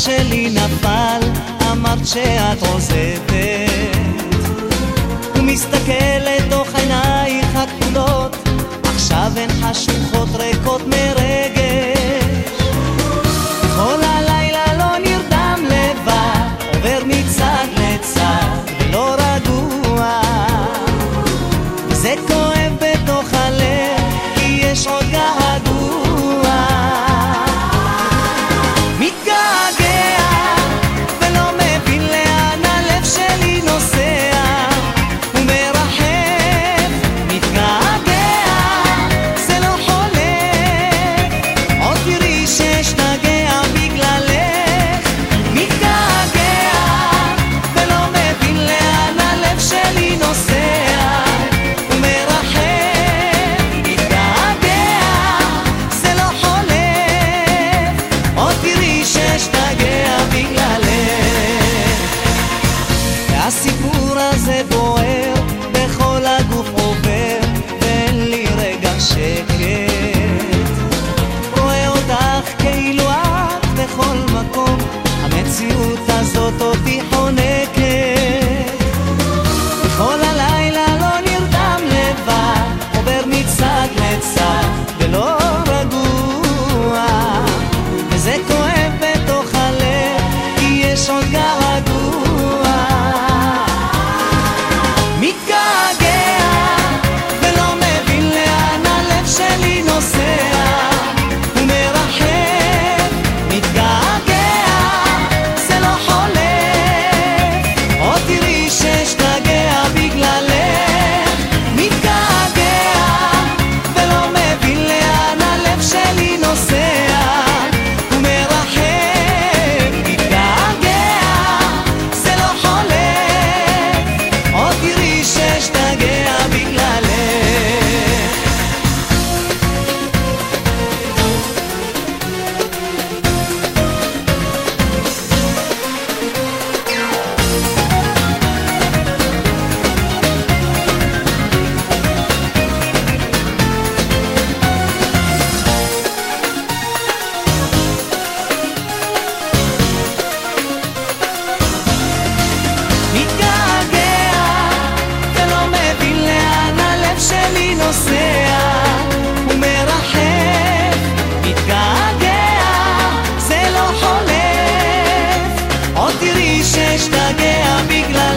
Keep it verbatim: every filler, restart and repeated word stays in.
שלי נפל, אמרת שאת עוזבת, ומסתכל לתוך עינייך הכחולות, עכשיו הן חשוכות ריקות מרגש. כל הלילה לא נרדם לבד, עובר מצד לצד ולא רגוע, זה כואב בתוך הלב כי יש עוד געגוע. מתגעגע ולא מבין לאן הלב שלי נוסע, ומרחב. מתגעגע זה לא חולף, עוד תראי שאשתגע בגללך. מתגעגע ולא מבין לאן הלב שלי נוסע, הסיפור הזה בוער, בכל הגוף עובר, ואין לי רגע שקט. רואה אותך כאילו את בכל מקום, המציאות הזאת אותי חונקת. בכל הלילה לא נרדם לבד, עובר מצד לצד ולא רגוע, וזה כואב בתוך הלב כי יש עוד געגוע. אשתגע בגלל